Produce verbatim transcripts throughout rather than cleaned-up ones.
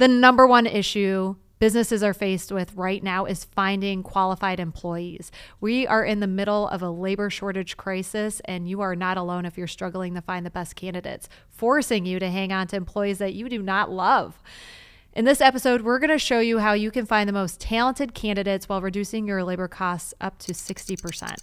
The number one issue businesses are faced with right now is finding qualified employees. We are in the middle of a labor shortage crisis, and you are not alone if you're struggling to find the best candidates, forcing you to hang on to employees that you do not love. In this episode, we're going to show you how you can find the most talented candidates while reducing your labor costs up to sixty percent.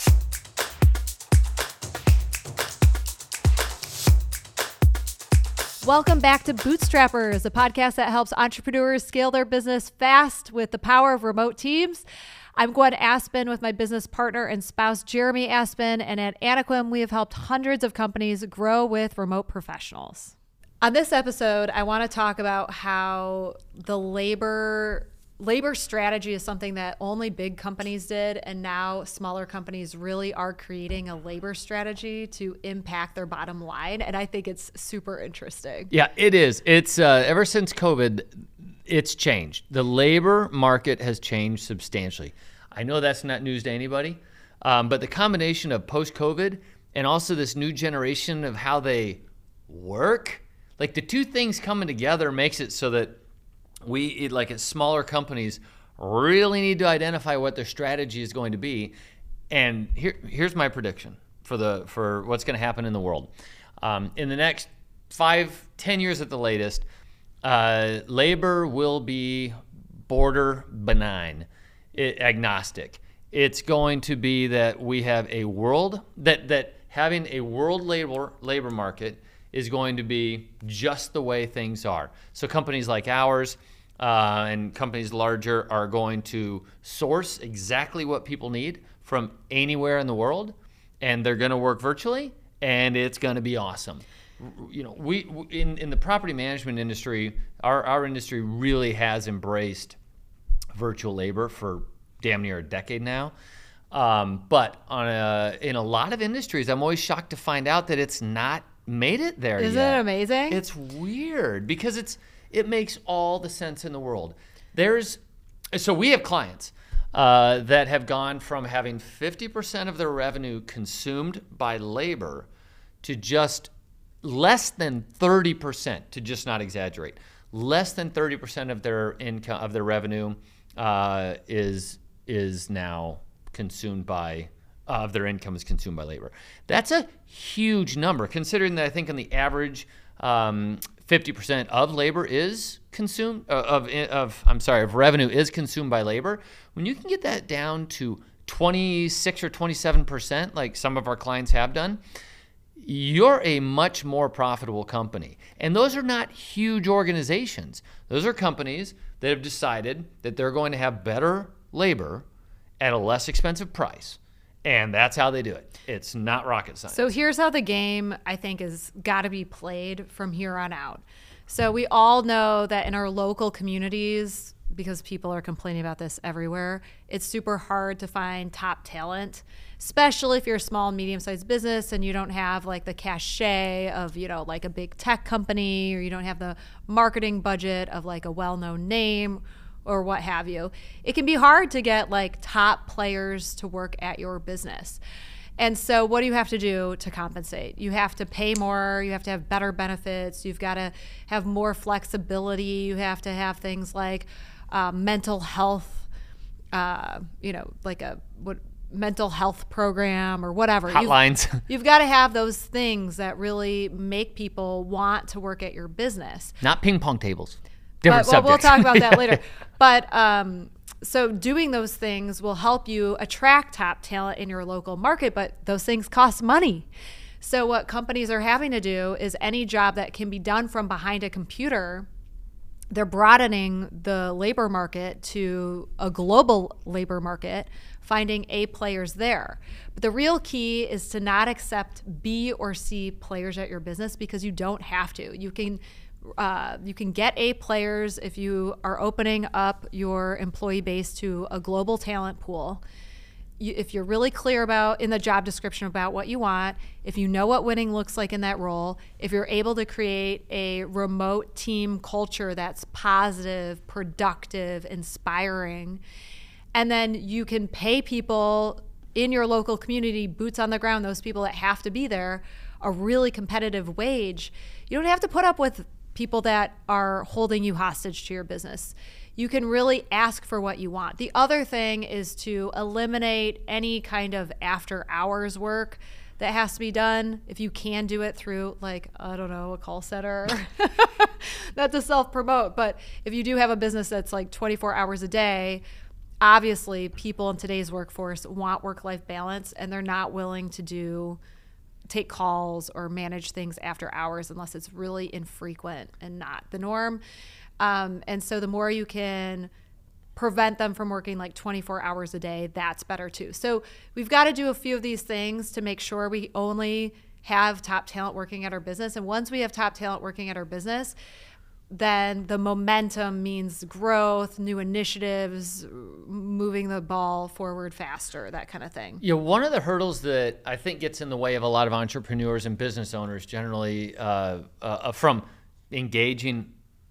Welcome back to Bootstrappers, a podcast that helps entrepreneurs scale their business fast with the power of remote teams. I'm Gwen Aspen with my business partner and spouse, Jeremy Aspen, and at Anaquim, we have helped hundreds of companies grow with remote professionals. On this episode, I want to talk about how the labor labor strategy is something that only big companies did, and now smaller companies really are creating a labor strategy to impact their bottom line, and I think it's super interesting. Yeah, it is. It's uh, ever since COVID, it's changed. The labor market has changed substantially. I know that's not news to anybody, um, but the combination of post-COVID and also this new generation of how they work, like the two things coming together makes it so that we, like as smaller companies, really need to identify what their strategy is going to be. And here, here's my prediction for the for what's going to happen in the world. Um, in the next five, ten years at the latest, uh, labor will be border benign, it, agnostic. It's going to be that we have a world, that, that having a world labor labor market is going to be just the way things are. So companies like ours uh, and companies larger are going to source exactly what people need from anywhere in the world, and they're going to work virtually, and it's going to be awesome. You know, we in, in the property management industry, our, our industry really has embraced virtual labor for damn near a decade now. Um, but on a, in a lot of industries, I'm always shocked to find out that it's not made it there Isn't yet. it amazing? It's weird because it's it makes all the sense in the world. There's so we have clients uh, that have gone from having fifty percent of their revenue consumed by labor to just less than thirty percent, to just not exaggerate. Less than thirty percent of their income of their revenue uh, is is now consumed by uh, of their income is consumed by labor. That's a huge number, considering that I think on the average, um, fifty percent of labor is consumed uh, of of I'm sorry of revenue is consumed by labor. When you can get that down to twenty-six or twenty-seven percent, like some of our clients have done, you're a much more profitable company. And those are not huge organizations. Those are companies that have decided that they're going to have better labor at a less expensive price. And that's how they do it. It's not rocket science. So here's how the game, I think, is got to be played from here on out. So we all know that in our local communities, because people are complaining about this everywhere, it's super hard to find top talent, especially if you're a small and medium-sized business and you don't have like the cachet of, you know, like a big tech company, or you don't have the marketing budget of like a well-known name or what have you. It can be hard to get like top players to work at your business. And so what do you have to do to compensate? You have to pay more, you have to have better benefits, you've got to have more flexibility, you have to have things like uh, mental health, uh, you know, like a what mental health program or whatever. Hotlines. You've, you've got to have those things that really make people want to work at your business. Not ping pong tables. Different But, well, we'll subject. talk about that later. But um, so doing those things will help you attract top talent in your local market, but those things cost money. So what companies are having to do is any job that can be done from behind a computer, they're broadening the labor market to a global labor market, finding A players there. But the real key is to not accept B or C players at your business, because you don't have to. You can Uh, you can get A players if you are opening up your employee base to a global talent pool. You, if you're really clear about in the job description about what you want, if you know what winning looks like in that role, if you're able to create a remote team culture that's positive, productive, inspiring, and then you can pay people in your local community, boots on the ground, those people that have to be there, a really competitive wage. You don't have to put up with people that are holding you hostage to your business. You can really ask for what you want. The other thing is to eliminate any kind of after hours work that has to be done. If you can do it through, like, I don't know, a call center, not to self-promote, but if you do have a business that's like twenty-four hours a day, obviously people in today's workforce want work-life balance, and they're not willing to do take calls or manage things after hours unless it's really infrequent and not the norm. Um, and so the more you can prevent them from working like twenty-four hours a day, that's better too. So we've got to do a few of these things to make sure we only have top talent working at our business. And once we have top talent working at our business, then the momentum means growth, new initiatives, moving the ball forward faster, that kind of thing. Yeah, one of the hurdles that I think gets in the way of a lot of entrepreneurs and business owners generally uh, uh, from engaging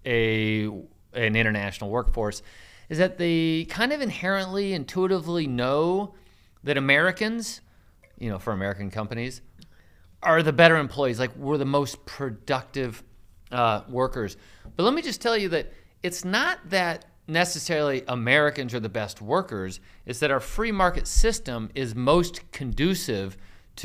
a an international workforce is that they kind of inherently, intuitively know that Americans, you know, for American companies, are the better employees. Like, we're the most productive uh, workers. But let me just tell you that it's not that necessarily Americans are the best workers. It's that our free market system is most conducive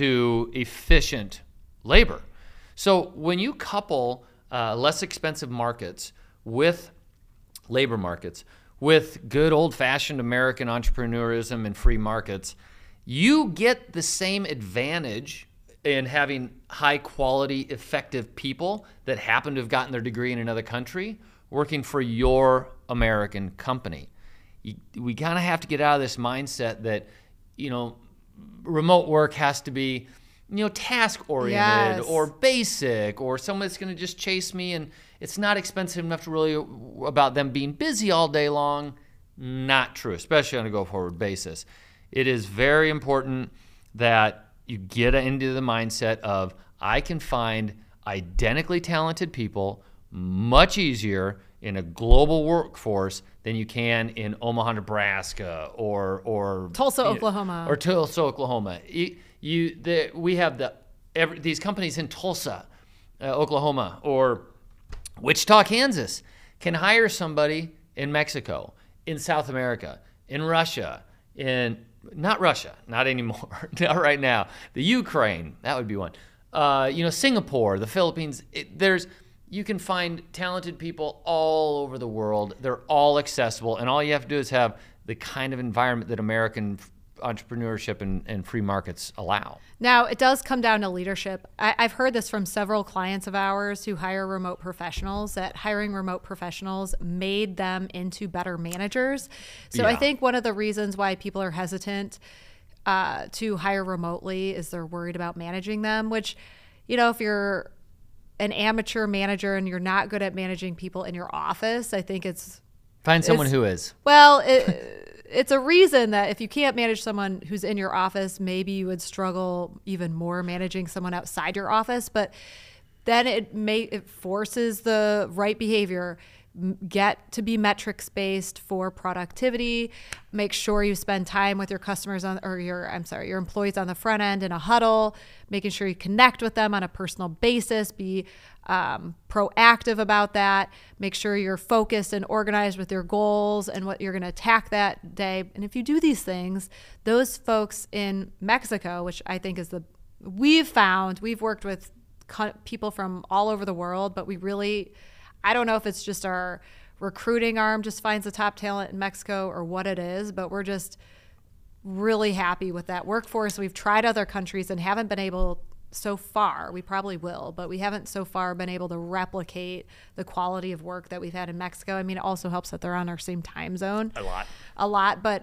to efficient labor. So when you couple uh, less expensive markets with labor markets, with good old-fashioned American entrepreneurism and free markets, you get the same advantage in having high-quality, effective people that happen to have gotten their degree in another country working for your American company. You, we kind of have to get out of this mindset that, you know, remote work has to be, you know, task-oriented Yes. or basic, or someone that's going to just chase me and it's not expensive enough to really about them being busy all day long. Not true, especially on a go-forward basis. It is very important that you get into the mindset of, I can find identically talented people much easier in a global workforce than you can in Omaha, Nebraska, or or Tulsa, you know, Oklahoma. or Tulsa, Oklahoma. You, you the, we have the every, these companies in Tulsa, uh, Oklahoma, or Wichita, Kansas, can hire somebody in Mexico, in South America, in Russia, in not Russia, not anymore, not right now. The Ukraine, that would be one. Uh, you know, Singapore, the Philippines. It, there's you can find talented people all over the world. They're all accessible, and all you have to do is have the kind of environment that American entrepreneurship and, and free markets allow. Now, it does come down to leadership. I, I've heard this from several clients of ours who hire remote professionals, that hiring remote professionals made them into better managers. So Yeah. I think one of the reasons why people are hesitant uh, to hire remotely is they're worried about managing them, which, you know, if you're an amateur manager and you're not good at managing people in your office, I think it's Find someone It's- who is. Well, it, it's a reason that if you can't manage someone who's in your office, maybe you would struggle even more managing someone outside your office. But then it may it forces the right behavior. M- Get to be metrics based for productivity. Make sure you spend time with your customers on, or your I'm sorry, your employees on the front end in a huddle. Making sure you connect with them on a personal basis. Be um, proactive about that. Make sure you're focused and organized with your goals and what you're going to attack that day. And if you do these things, those folks in Mexico, which I think is the we've found, we've worked with co- people from all over the world, but we really, I don't know if it's just our recruiting arm just finds the top talent in Mexico or what it is, but we're just really happy with that workforce. We've tried other countries and haven't been able so far, we probably will, but we haven't so far been able to replicate the quality of work that we've had in Mexico. I mean, it also helps that they're on our same time zone. A lot. A lot. But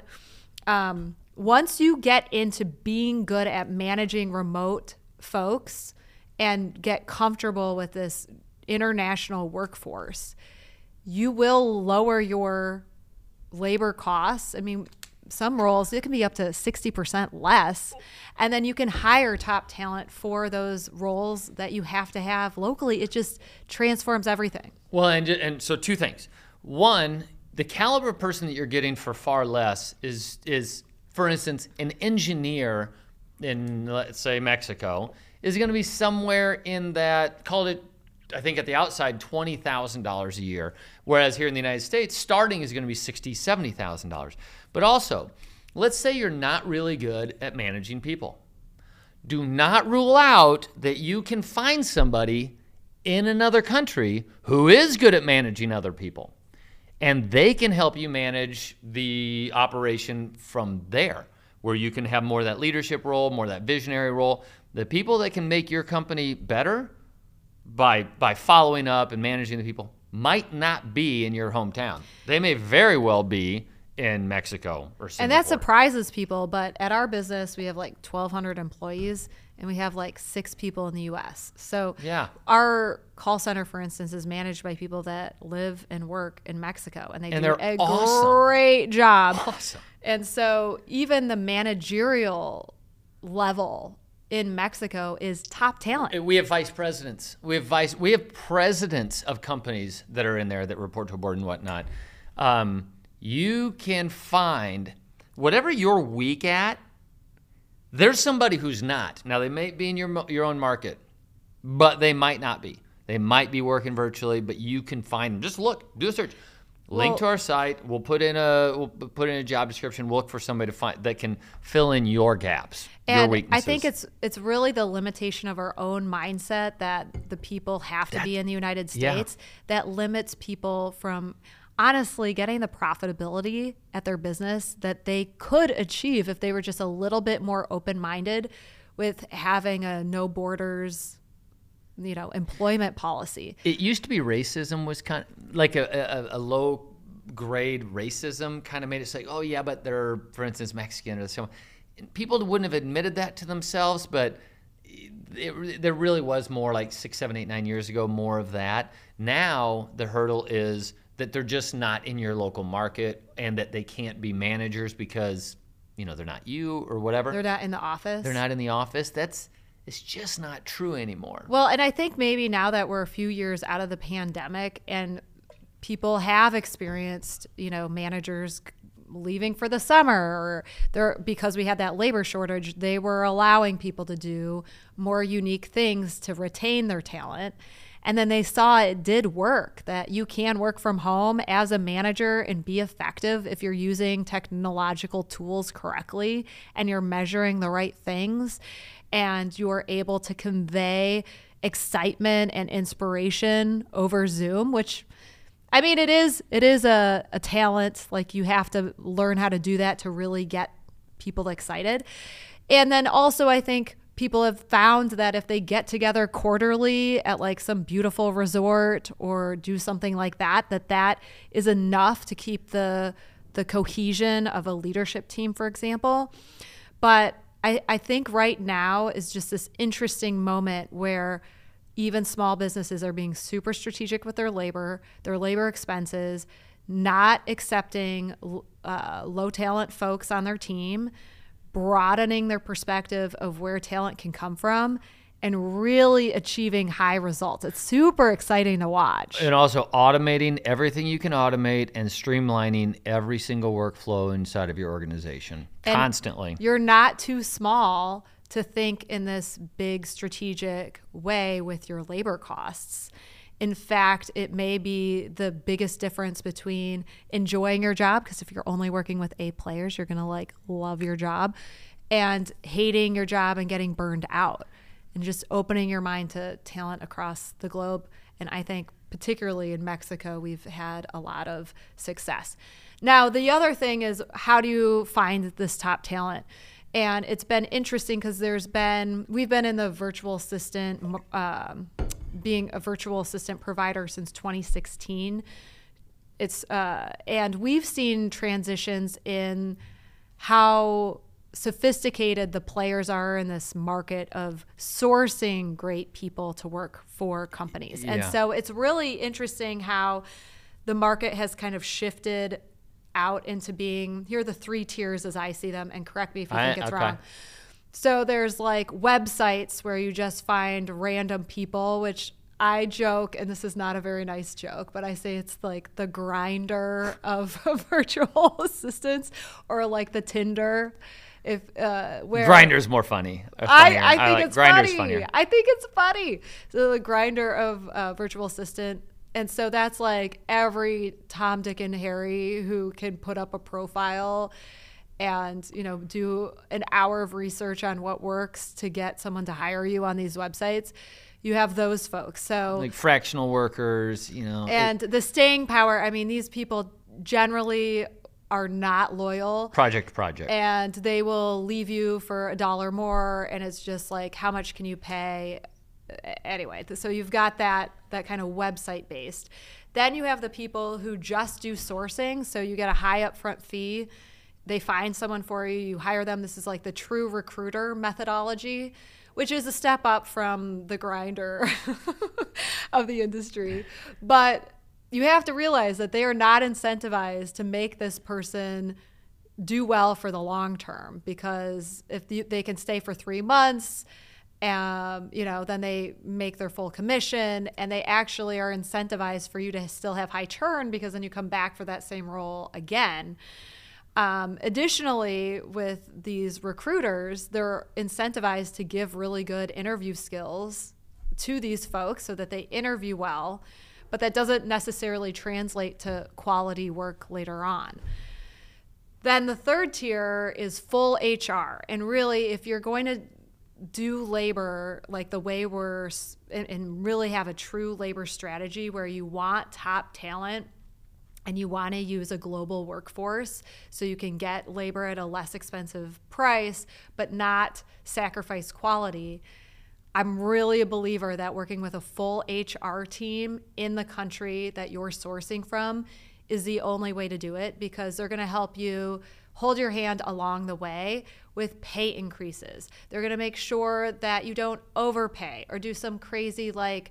um, once you get into being good at managing remote folks and get comfortable with this international workforce, you will lower your labor costs. I mean, some roles, it can be up to sixty percent less. And then you can hire top talent for those roles that you have to have locally. It just transforms everything. Well, and and so two things. One, the caliber of person that you're getting for far less is is, for instance, an engineer in, let's say, Mexico is going to be somewhere in that, call it I think at the outside, twenty thousand dollars a year. Whereas here in the United States, starting is going to be sixty thousand dollars, seventy thousand dollars. But also, let's say you're not really good at managing people. Do not rule out that you can find somebody in another country who is good at managing other people. And they can help you manage the operation from there, where you can have more of that leadership role, more of that visionary role. The people that can make your company better by by following up and managing the people might not be in your hometown. They may very well be in Mexico or Singapore. And that surprises people, but at our business, we have like twelve hundred employees, and we have like six people in the U S. So yeah. Our call center, for instance, is managed by people that live and work in Mexico, and they and do they're a awesome. great job. Awesome. And so even the managerial level in Mexico is top talent. We have vice presidents. We have vice. We have presidents of companies that are in there that report to a board and whatnot. Um, you can find whatever you're weak at. There's somebody who's not. Now they may be in your your own market, but they might not be. They might be working virtually, but you can find them. Just look, do a search. Link Well, to our site. We'll put in a we'll put in a job description. We'll look for somebody to find that can fill in your gaps, your And weaknesses. I think it's it's really the limitation of our own mindset that the people have to That- be in the United yeah. States that limits people from honestly getting the profitability at their business that they could achieve if they were just a little bit more open-minded with having a no borders, you know, employment policy. It used to be racism was kind of like a, a, a low grade racism kind of made it say, oh yeah, but they're, for instance, Mexican or so. People wouldn't have admitted that to themselves, but it, there really was more like six, seven, eight, nine years ago, more of that. Now the hurdle is that they're just not in your local market and that they can't be managers because, you know, they're not you or whatever. They're not in the office. They're not in the office. That's, it's just not true anymore. Well, and I think maybe now that we're a few years out of the pandemic and people have experienced, you know, managers leaving for the summer or they're, because we had that labor shortage, they were allowing people to do more unique things to retain their talent. And then they saw it did work, that you can work from home as a manager and be effective if you're using technological tools correctly and you're measuring the right things and you're able to convey excitement and inspiration over Zoom, which, I mean, it is it is a, a talent. Like, you have to learn how to do that to really get people excited. And then also, I think people have found that if they get together quarterly at like some beautiful resort or do something like that, that that is enough to keep the the cohesion of a leadership team, for example. But I, I think right now is just this interesting moment where even small businesses are being super strategic with their labor, their labor expenses, not accepting uh, low talent folks on their team, broadening their perspective of where talent can come from, and really achieving high results. It's super exciting to watch. And also automating everything you can automate and streamlining every single workflow inside of your organization And constantly. You're not too small to think in this big strategic way with your labor costs. In fact, it may be the biggest difference between enjoying your job, because if you're only working with A players, you're going to like love your job, and hating your job and getting burned out, and just opening your mind to talent across the globe. And I think particularly in Mexico, we've had a lot of success. Now, the other thing is, how do you find this top talent? And it's been interesting because there's been, we've been in the virtual assistant, um, being a virtual assistant provider since twenty sixteen. It's uh, and we've seen transitions in how sophisticated the players are in this market of sourcing great people to work for companies. And Yeah. so it's really interesting how the market has kind of shifted out into being, here are the three tiers as I see them, and correct me if you I- think it's okay. wrong. So there's like websites where you just find random people, which I joke, and this is not a very nice joke, but I say it's like the Grindr of virtual assistants, or like the Tinder. if uh, where Grindr's more funny. Uh, I, funnier. I think like, it's Grindr's funny. funnier. I think it's funny. So the Grinder of uh, virtual assistant. And so that's like every Tom, Dick, and Harry who can put up a profile and, you know, do an hour of research on what works to get someone to hire you on these websites. You have those folks. So like fractional workers, you know. And it, the staying power, I mean, these people generally are not loyal. Project to project. And they will leave you for a dollar more. And it's just like, how much can you pay? Anyway, so you've got that that kind of website based. Then you have the people who just do sourcing. So you get a high upfront fee. They find someone for you. You hire them. This is like the true recruiter methodology, which is a step up from the Grinder of the industry. But you have to realize that they are not incentivized to make this person do well for the long term, because if they can stay for three months, um, you know, then they make their full commission, and they actually are incentivized for you to still have high churn, because then you come back for that same role again. Um, additionally, with these recruiters, they're incentivized to give really good interview skills to these folks so that they interview well, but that doesn't necessarily translate to quality work later on. Then the third tier is full H R. And really, if you're going to do labor like the way we're, and, and really have a true labor strategy where you want top talent, and you want to use a global workforce so you can get labor at a less expensive price, but not sacrifice quality, I'm really a believer that working with a full H R team in the country that you're sourcing from is the only way to do it, because they're going to help you hold your hand along the way with pay increases. They're going to make sure that you don't overpay or do some crazy like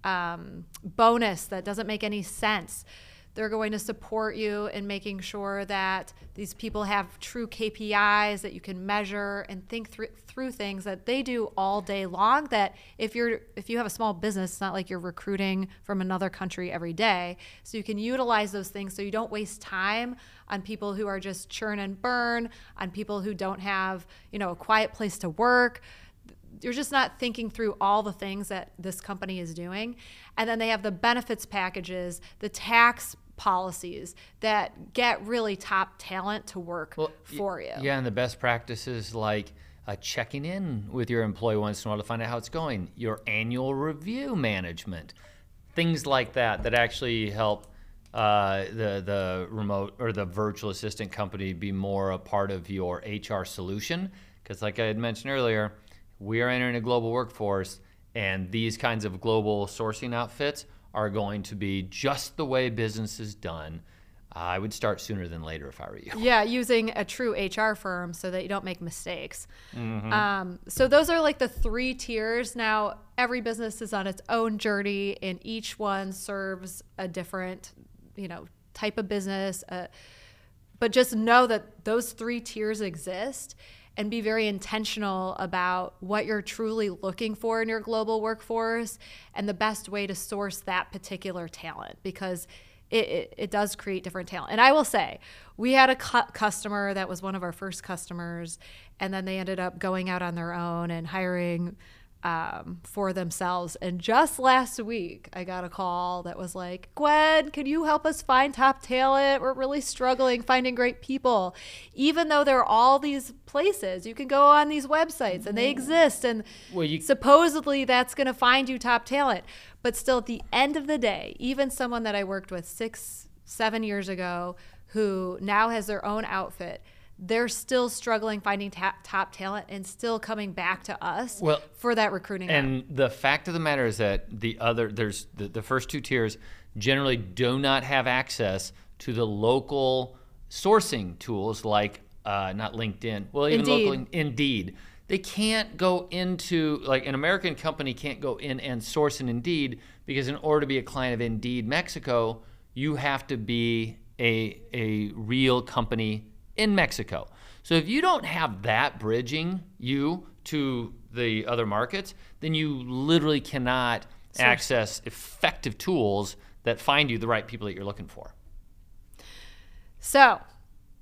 um, bonus that doesn't make any sense. They're going to support you in making sure that these people have true K P Is that you can measure and think through, through things that they do all day long, that if you're if you have a small business, it's not like you're recruiting from another country every day. So you can utilize those things so you don't waste time on people who are just churn and burn, on people who don't have, you know, a quiet place to work. You're just not thinking through all the things that this company is doing. And then they have the benefits packages, the tax policies that get really top talent to work well, for you. Yeah, and the best practices like uh, checking in with your employee once in a while to find out how it's going, your annual review management, things like that that actually help uh, the the remote or the virtual assistant company be more a part of your H R solution. Because like I had mentioned earlier, we are entering a global workforce, and these kinds of global sourcing outfits are going to be just the way business is done. I would start sooner than later if I were you. Yeah, using a true H R firm so that you don't make mistakes. Mm-hmm. Um, so those are like the three tiers. Now, every business is on its own journey, and each one serves a different, you know, type of business. Uh, but just know that those three tiers exist, and be very intentional about what you're truly looking for in your global workforce and the best way to source that particular talent, because it, it, it does create different talent. And I will say, we had a cu- customer that was one of our first customers, and then they ended up going out on their own and hiring um, for themselves. And just last week, I got a call that was like, Gwen, can you help us find top talent? We're really struggling finding great people. Even though there are all these places, you can go on these websites and they exist, and well, you- supposedly that's going to find you top talent. But still, at the end of the day, even someone that I worked with six, seven years ago who now has their own outfit, they're still struggling finding ta- top talent and still coming back to us well, for that recruiting. And out. the fact of the matter is that the other, there's the, the first two tiers generally do not have access to the local sourcing tools like uh, not LinkedIn, well, even Indeed. local Indeed. They can't go into, like an American company can't go in and source an Indeed, because in order to be a client of Indeed Mexico, you have to be a a real company in Mexico. So if you don't have that bridging you to the other markets, then you literally cannot Source. access effective tools that find you the right people that you're looking for. So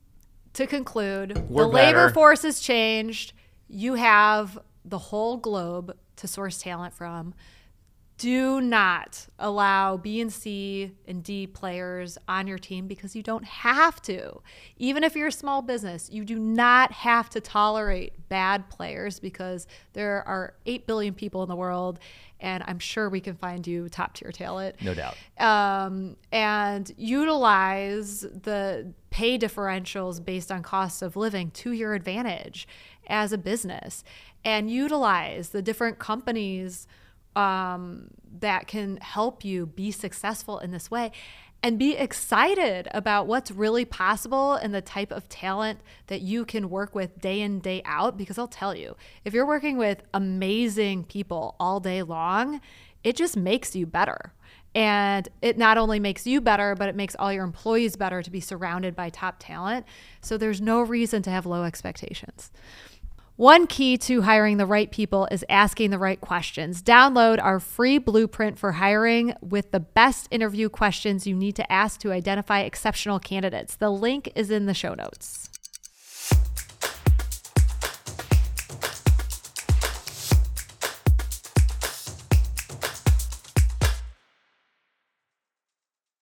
to conclude, We're the labor better. force has changed. You have the whole globe to source talent from. Do not allow B and C and D players on your team because you don't have to. Even if you're a small business, you do not have to tolerate bad players because there are eight billion people in the world, and I'm sure we can find you top tier talent. No doubt. Um, and utilize the pay differentials based on cost of living to your advantage as a business, and utilize the different companies um, that can help you be successful in this way, and be excited about what's really possible and the type of talent that you can work with day in, day out. Because I'll tell you, if you're working with amazing people all day long, it just makes you better. And it not only makes you better, but it makes all your employees better to be surrounded by top talent. So there's no reason to have low expectations. One key to hiring the right people is asking the right questions. Download our free blueprint for hiring with the best interview questions you need to ask to identify exceptional candidates. The link is in the show notes.